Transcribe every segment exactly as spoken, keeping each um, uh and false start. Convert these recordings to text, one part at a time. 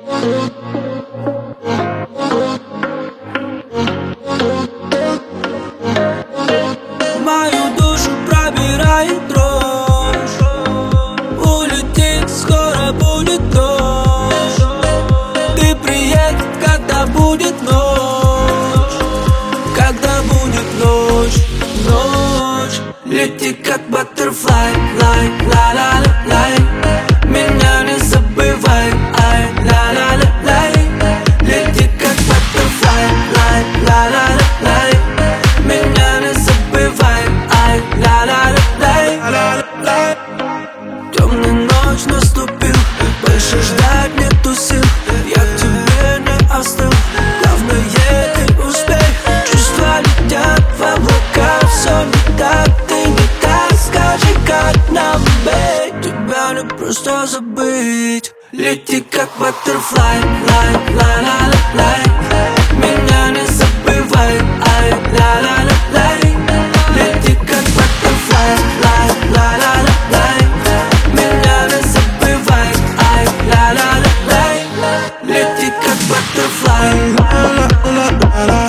Мою душу пробирает дрожь. Улетит, скоро будет дождь. Ты приедешь, когда будет ночь. Когда будет ночь, ночь. Лети как баттерфлай, лай, ла ла ла лай. Меня не забывай, ай, ла ла ла лай. Лети как баттерфлай, лай, ла ла ла лай. Меня не забывай, ай, ла ла ла лай. Темная ночь наступил, больше ждать нету сил. Я к тебе не остыл, главное ты успей. Чувства летят в облака, все не так, ты не так. Скажи, как нам быть, тебя не просто забыть. Лети как баттерфлай, лай, ла ла ла лай. Меня не забывай, ай, ла ла ла лай. Лети как баттерфлай, лай, ла ла ла лай. Меня не забывай, ай, ла ла ла лай. Лети как баттерфлай, ла ла ла ла ла.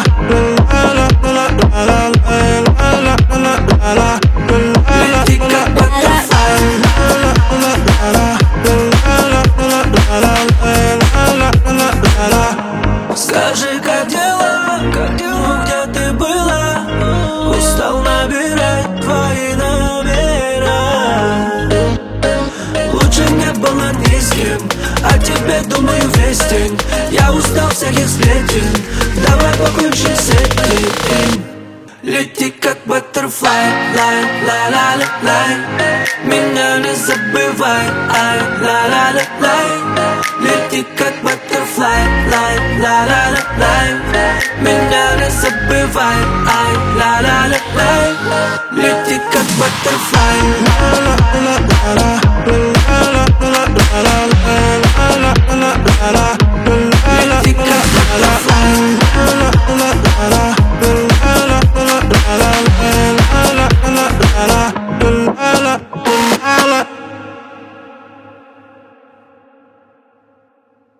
Лети как баттерфлай, ла ла ла ла ла. Скажи, как дела, как дела, где ты была? Устал набирать твои номера. Лучше не было ни с кем, о тебе думаю весь день. Я устал всяких сплетен, давай покончим с этим. Лети как баттерфлай, лай, ла ла ла лай. Меня не забывай, ай, ла ла ла лай. Лети как баттерфлай, лай, ла ла ла лай. Меня не забывай, ай, ла ла ла лай. Лети как баттерфлай.